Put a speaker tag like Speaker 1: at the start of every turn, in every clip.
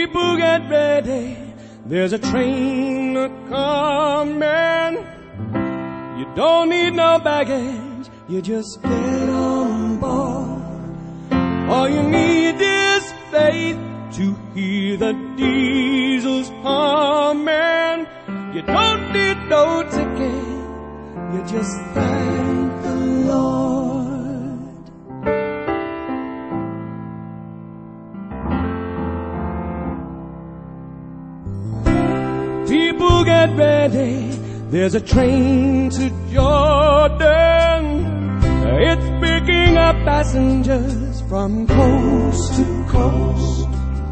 Speaker 1: People get ready, there's a train a-comin'. You don't need no baggage, you just get on board. All you need is faith to hear the diesels humming. You don't need no ticket, you just thank the Lord. People get ready, there's a train to Jordan. It's picking up passengers from coast to coast.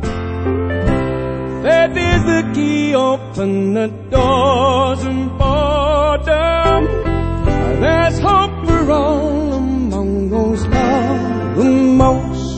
Speaker 1: Faith is the key, open the doors and board them. There's hope for all among those loved the most.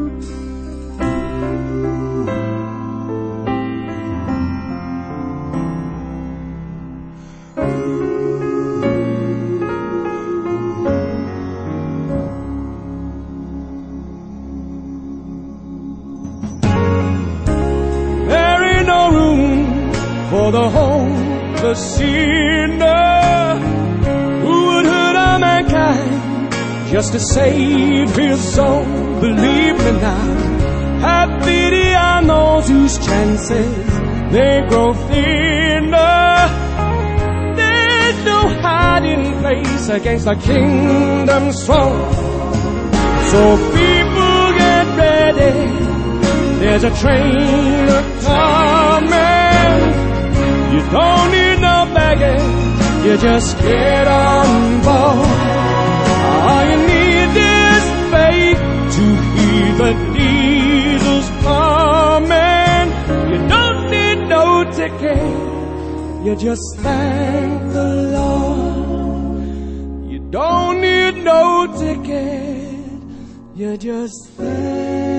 Speaker 1: For the homeless sinner who would hurt all mankind just to save his soul. Believe me now, have pity on those whose chances they grow thinner. There's no hiding place against the kingdom's throne. So people get ready, there's a train a-comin'. You don't need no baggage, you just get on board. All you need is faith to hear the diesels humming. You don't need no ticket, you just thank the Lord. You don't need no ticket, you just thank